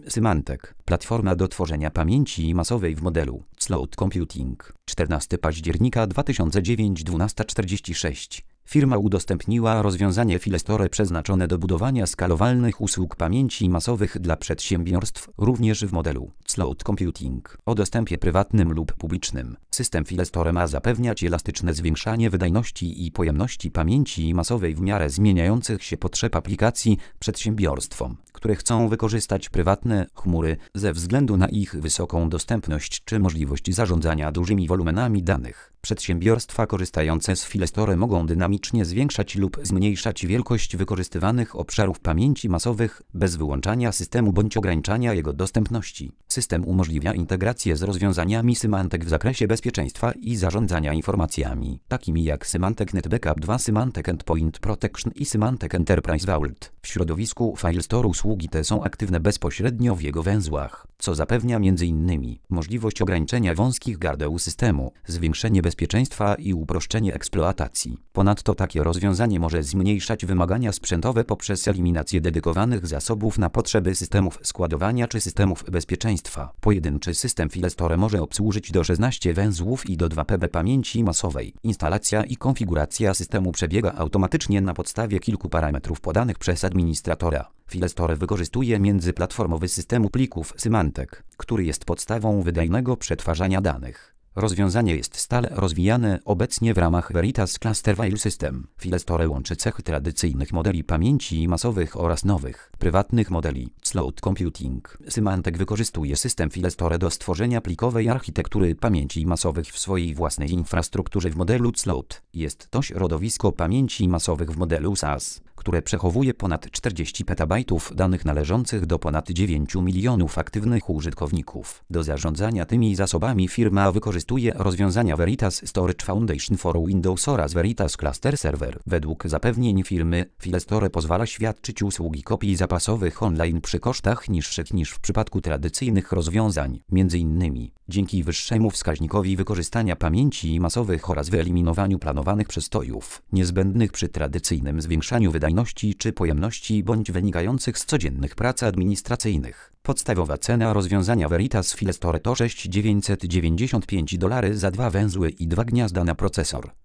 Symantec, platforma do tworzenia pamięci masowej w modelu Cloud Computing. 14 października 2009, 12:46. Firma udostępniła rozwiązanie Filestore przeznaczone do budowania skalowalnych usług pamięci masowych dla przedsiębiorstw, również w modelu Cloud Computing. O dostępie prywatnym lub publicznym. System Filestore ma zapewniać elastyczne zwiększanie wydajności i pojemności pamięci masowej w miarę zmieniających się potrzeb aplikacji przedsiębiorstwom, które chcą wykorzystać prywatne chmury ze względu na ich wysoką dostępność czy możliwość zarządzania dużymi wolumenami danych. Przedsiębiorstwa korzystające z Filestore mogą dynamicznie zwiększać lub zmniejszać wielkość wykorzystywanych obszarów pamięci masowych bez wyłączania systemu bądź ograniczania jego dostępności. System umożliwia integrację z rozwiązaniami Symantec w zakresie bezpieczeństwa i zarządzania informacjami, takimi jak Symantec Net Backup 2, Symantec Endpoint Protection i Symantec Enterprise Vault. W środowisku Filestore usługi te są aktywne bezpośrednio w jego węzłach, co zapewnia m.in. możliwość ograniczenia wąskich gardeł systemu, zwiększenie bezpieczeństwa i uproszczenie eksploatacji. Ponadto takie rozwiązanie może zmniejszać wymagania sprzętowe poprzez eliminację dedykowanych zasobów na potrzeby systemów składowania czy systemów bezpieczeństwa. Pojedynczy system Filestore może obsłużyć do 16 węzłów i do 2 PB pamięci masowej. Instalacja i konfiguracja systemu przebiega automatycznie na podstawie kilku parametrów podanych przez administratora. Filestore wykorzystuje międzyplatformowy system plików Symantec, który jest podstawą wydajnego przetwarzania danych. Rozwiązanie jest stale rozwijane obecnie w ramach Veritas Cluster File System. Filestore łączy cechy tradycyjnych modeli pamięci masowych oraz nowych, prywatnych modeli Cloud Computing. Symantec wykorzystuje system Filestore do stworzenia plikowej architektury pamięci masowych w swojej własnej infrastrukturze w modelu Cloud. Jest to środowisko pamięci masowych w modelu SaaS, które przechowuje ponad 40 petabajtów danych należących do ponad 9 milionów aktywnych użytkowników. Do zarządzania tymi zasobami firma wykorzystuje rozwiązania Veritas Storage Foundation for Windows oraz Veritas Cluster Server. Według zapewnień firmy, Filestore pozwala świadczyć usługi kopii zapasowych online przy kosztach niższych niż w przypadku tradycyjnych rozwiązań, m.in. dzięki wyższemu wskaźnikowi wykorzystania pamięci masowych oraz wyeliminowaniu planowanych przestojów, niezbędnych przy tradycyjnym zwiększaniu wydajności czy pojemności bądź wynikających z codziennych prac administracyjnych. Podstawowa cena rozwiązania Veritas Filestore to $6,995 za 2 węzły i 2 gniazda na procesor.